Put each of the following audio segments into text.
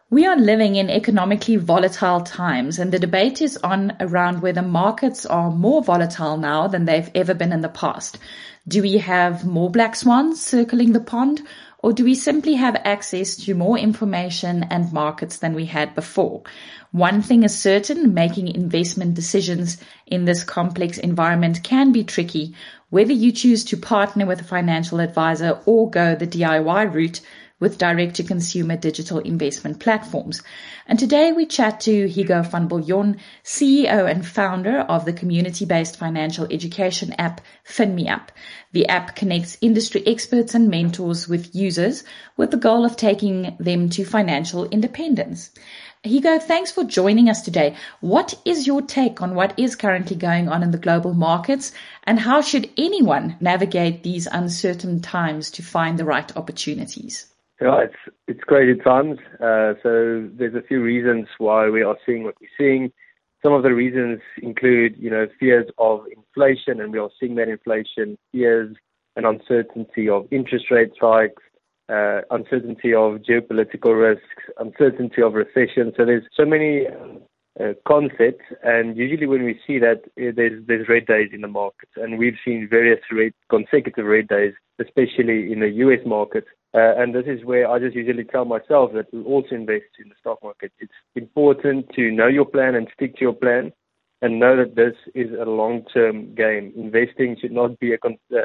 We are living in economically volatile times, and the debate is on around whether markets are more volatile now than they've ever been in the past. Do we have more black swans circling the pond, or do we simply have access to more information and markets than we had before? One thing is certain, making investment decisions in this complex environment can be tricky. Whether you choose to partner with a financial advisor or go the DIY route with direct-to-consumer digital investment platforms. And today we chat to Hugo van Biljon, CEO and founder of the community-based financial education app FinMeUp. The app connects industry experts and mentors with users with the goal of taking them to financial independence. Hugo, thanks for joining us today. What is your take on what is currently going on in the global markets, and how should anyone navigate these uncertain times to find the right opportunities? Yeah, it's crazy times. So there's a few reasons why we are seeing what we're seeing. Some of the reasons include, fears of inflation, and we are seeing that inflation, fears and uncertainty of interest rate hikes, uncertainty of geopolitical risks, uncertainty of recession. So there's so many concepts, and usually when we see that, there's red days in the markets, and we've seen various consecutive red days, especially in the US market. And this is where I just usually tell myself that we also invest in the stock market. It's important to know your plan and stick to your plan, and know that this is a long-term game. Investing should not be a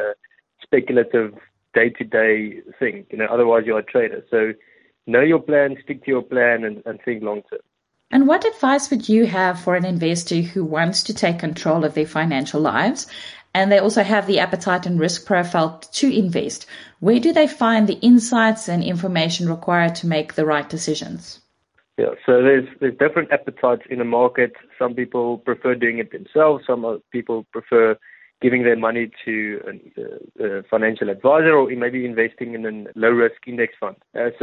speculative day-to-day thing. Otherwise you're a trader. So know your plan, stick to your plan, and think long-term. And what advice would you have for an investor who wants to take control of their financial lives, and they also have the appetite and risk profile to invest? Where do they find the insights and information required to make the right decisions? Yeah, so there's different appetites in the market. Some people prefer doing it themselves. Some people prefer giving their money to a financial advisor, or maybe investing in a low-risk index fund.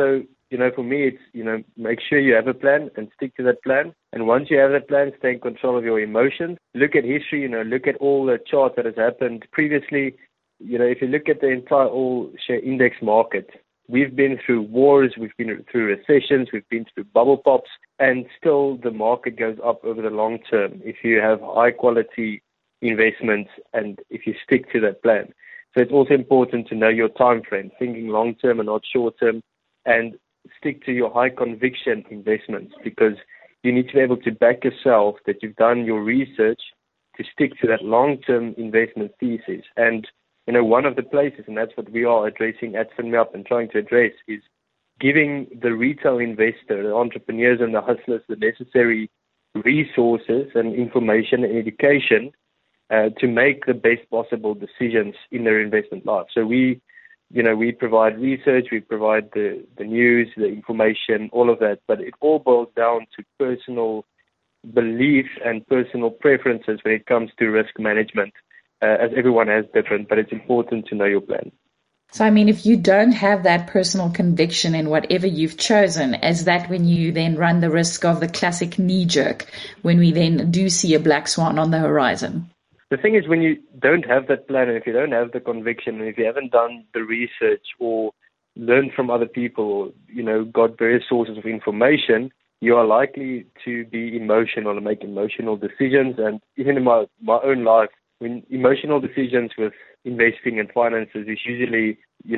For me, it's, make sure you have a plan and stick to that plan. And once you have that plan, stay in control of your emotions. Look at history, look at all the charts that has happened previously. If you look at the entire all-share index market, we've been through wars, we've been through recessions, we've been through bubble pops, and still the market goes up over the long term if you have high-quality investments and if you stick to that plan. So it's also important to know your time frame, thinking long-term and not short-term, and stick to your high conviction investments, because you need to be able to back yourself that you've done your research to stick to that long-term investment thesis. And, one of the places, and that's what we are addressing at FinMeUp and trying to address, is giving the retail investor, the entrepreneurs and the hustlers, the necessary resources and information and education to make the best possible decisions in their investment life. So we provide research, we provide the news, the information, all of that, but it all boils down to personal beliefs and personal preferences when it comes to risk management, as everyone has different, but it's important to know your plan. So, if you don't have that personal conviction in whatever you've chosen, is that when you then run the risk of the classic knee-jerk, when we then do see a black swan on the horizon? The thing is, when you don't have that plan, and if you don't have the conviction, and if you haven't done the research or learned from other people, or, got various sources of information, you are likely to be emotional and make emotional decisions. And even in my own life, when emotional decisions with investing and finances is usually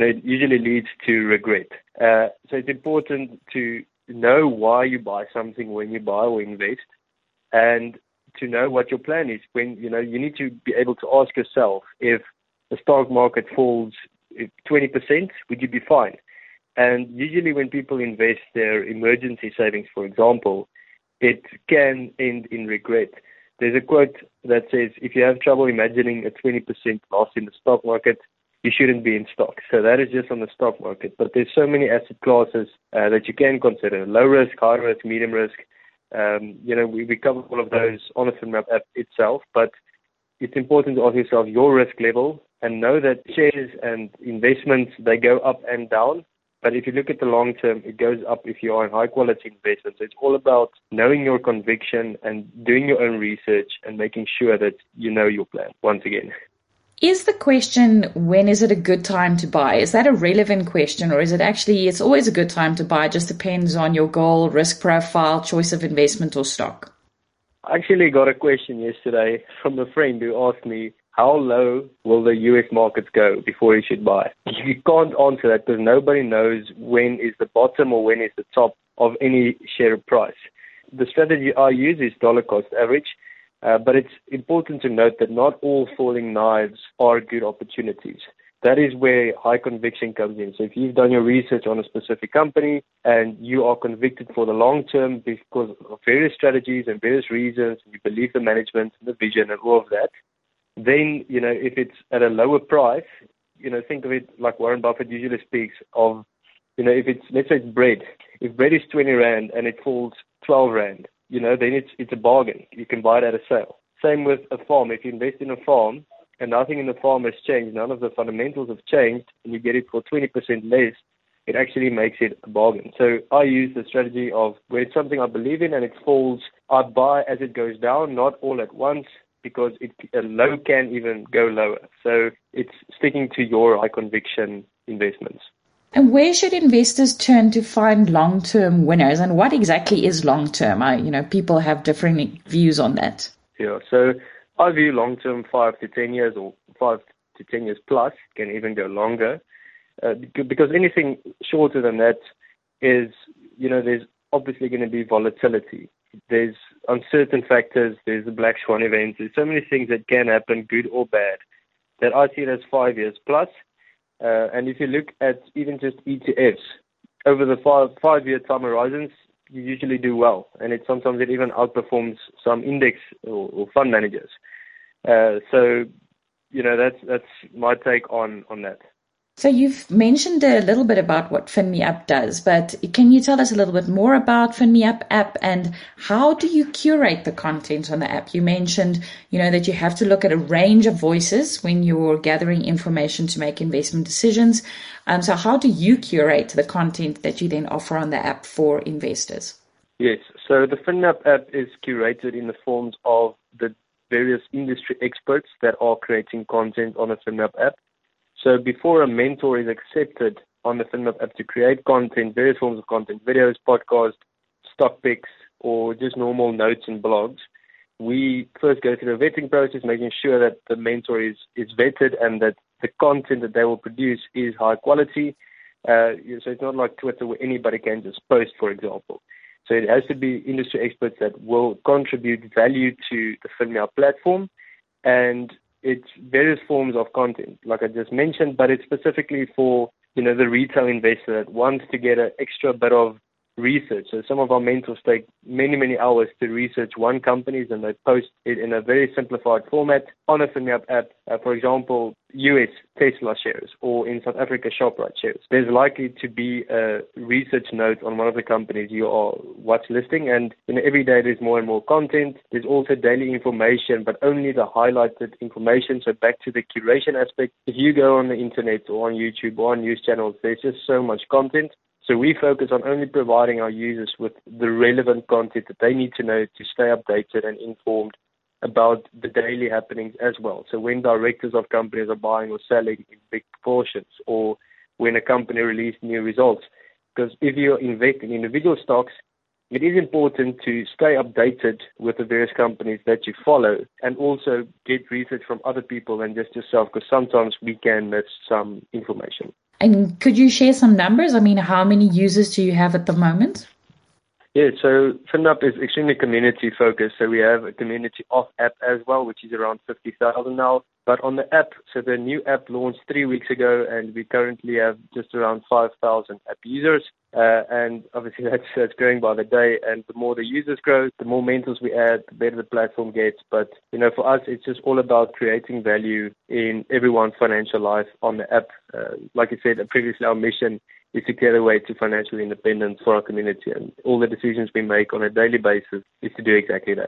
leads to regret. So it's important to know why you buy something when you buy or invest, and to know what your plan is. When you need to be able to ask yourself, if the stock market falls 20%, would you be fine? And usually when people invest their emergency savings, for example, it can end in regret. There's a quote that says, if you have trouble imagining a 20% loss in the stock market, you shouldn't be in stock. So that is just on the stock market. But there's so many asset classes that you can consider: low risk, high risk, medium risk. We cover all of those on the FinMeUp app itself, but it's important to ask yourself your risk level and know that shares and investments, they go up and down. But if you look at the long term, it goes up if you are in high quality investments. So it's all about knowing your conviction and doing your own research and making sure that you know your plan once again. Is the question, when is it a good time to buy? Is that a relevant question, or is it actually, it's always a good time to buy, just depends on your goal, risk profile, choice of investment or stock? I actually got a question yesterday from a friend who asked me, how low will the US markets go before you should buy? You can't answer that because nobody knows when is the bottom or when is the top of any share price. The strategy I use is dollar cost average, but it's important to note that not all falling knives are good opportunities. That is where high conviction comes in. So if you've done your research on a specific company and you are convicted for the long term because of various strategies and various reasons, and you believe the management and the vision and all of that, then, if it's at a lower price, think of it like Warren Buffett usually speaks of, if it's, let's say it's bread. If bread is 20 Rand and it falls 12 Rand, then it's a bargain. You can buy it at a sale. Same with a farm. If you invest in a farm and nothing in the farm has changed, none of the fundamentals have changed, and you get it for 20% less, it actually makes it a bargain. So I use the strategy of when it's something I believe in and it falls, I buy as it goes down, not all at once, because a low can even go lower. So it's sticking to your high conviction investments. And where should investors turn to find long-term winners? And what exactly is long-term? People have different views on that. Yeah, so I view long-term 5 to 10 years or 5 to 10 years plus, can even go longer, because anything shorter than that is, there's obviously going to be volatility. There's uncertain factors, there's the black swan events, there's so many things that can happen, good or bad, that I see it as 5 years plus. And if you look at even just ETFs, over the 5-year time horizons, you usually do well. And sometimes it even outperforms some index or fund managers. So, that's my take on that. So you've mentioned a little bit about what FinMeUp does, but can you tell us a little bit more about FinMeUp app and how do you curate the content on the app? You mentioned, that you have to look at a range of voices when you're gathering information to make investment decisions. So how do you curate the content that you then offer on the app for investors? Yes, so the FinMeUp app is curated in the forms of the various industry experts that are creating content on the FinMeUp app. So before a mentor is accepted on the FinMeUp app to create content, various forms of content, videos, podcasts, stock picks, or just normal notes and blogs, we first go through a vetting process, making sure that the mentor is vetted and that the content that they will produce is high quality. So it's not like Twitter where anybody can just post, for example. So it has to be industry experts that will contribute value to the FinMeUp platform, and it's various forms of content, like I just mentioned, but it's specifically for, the retail investor that wants to get an extra bit of research. So some of our mentors take many, many hours to research one company, and they post it in a very simplified format on a FinMeUp app. For example, US Tesla shares, or in South Africa Shoprite shares. There's likely to be a research note on one of the companies you are watch listing, and every day there's more and more content. There's also daily information, but only the highlighted information. So back to the curation aspect, if you go on the internet or on YouTube or on news channels, there's just so much content. So we focus on only providing our users with the relevant content that they need to know to stay updated and informed about the daily happenings as well. So when directors of companies are buying or selling in big proportions, or when a company releases new results, because if you're investing in individual stocks, it is important to stay updated with the various companies that you follow and also get research from other people than just yourself, because sometimes we can miss some information. And could you share some numbers? How many users do you have at the moment? Yeah, so FinMeUp is extremely community focused. So we have a community off app as well, which is around 50,000 now. But on the app, so the new app launched 3 weeks ago, and we currently have just around 5,000 app users. And obviously that's growing by the day. And the more the users grow, the more mentors we add, the better the platform gets. But, for us, it's just all about creating value in everyone's financial life on the app. Like I said previously, our mission is to create a way to financial independence for our community. And all the decisions we make on a daily basis is to do exactly that.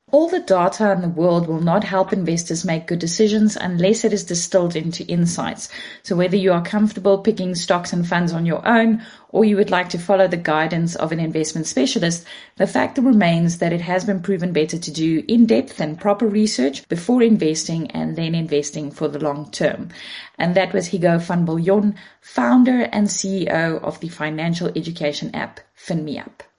All the data in the world will not help investors make good decisions unless it is distilled into insights. So whether you are comfortable picking stocks and funds on your own, or you would like to follow the guidance of an investment specialist, the fact remains that it has been proven better to do in-depth and proper research before investing and then investing for the long term. And that was Hugo van Biljon, founder and CEO of the financial education app FinMeUp.